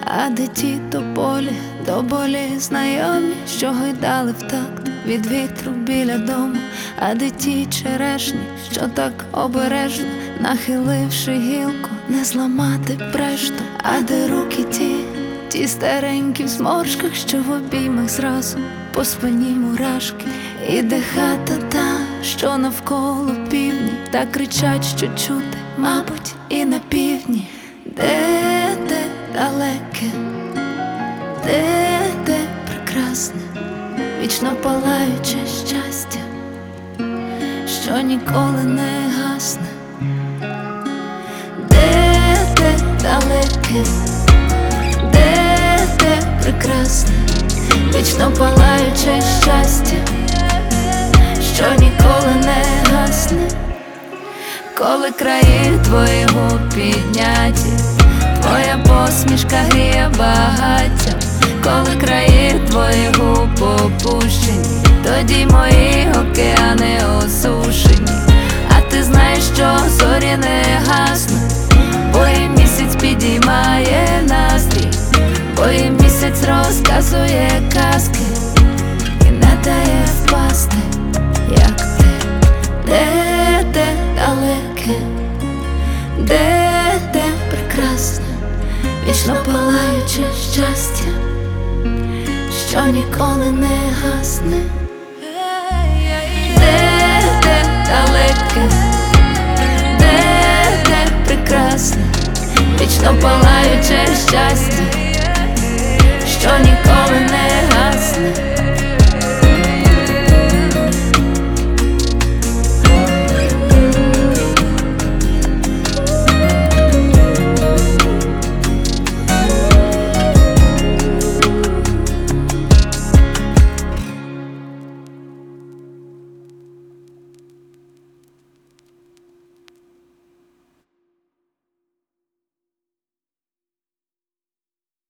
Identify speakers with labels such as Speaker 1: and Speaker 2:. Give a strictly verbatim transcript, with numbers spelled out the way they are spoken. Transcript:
Speaker 1: А де ті тополі, до болі знайомі, що гойдали в такт від вітру біля дому? А де ті черешні, що так обережно, нахиливши гілку, не зламати прешту? А де руки ті, ті старенькі в зморшках, що в обіймах зразу по спині мурашки? І де хата та, що навколо півні, так кричать, що чути, мабуть, і на півдні. Де те далеке, де те прекрасне, вічно палаюче щастя, що ніколи не гасне? Де те далеке, де те прекрасне, вічно палаюче щастя, що ніколи не гасне? Коли краї твої губ підняті, твоя посмішка гріє багаття. Коли краї твої губ опущені, тоді мої океани осушені. А ти знаєш, що зорі не гаснуть, бо і місяць підіймає настрій, бо і місяць розказує казки і не дає впасти, як ти. Де те далеке, де те прекрасне, вічно палаюче щастя, що ніколи не гасне? Де те далеке, де те прекрасне, вічно палаюче щастя,